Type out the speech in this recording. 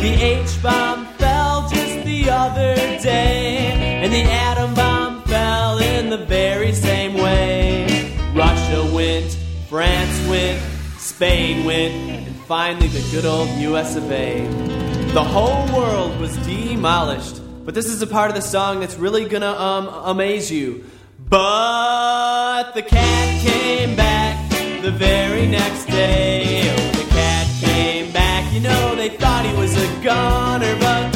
The H-bomb fell just the other day, and the atom bomb fell in the very same way. Russia went, France went, Spain went, and finally the good old US of A. The whole world was demolished. But this is a part of the song that's really gonna amaze you. But the cat came back the very next day. Oh, the cat came back. You know, they thought he was a goner, but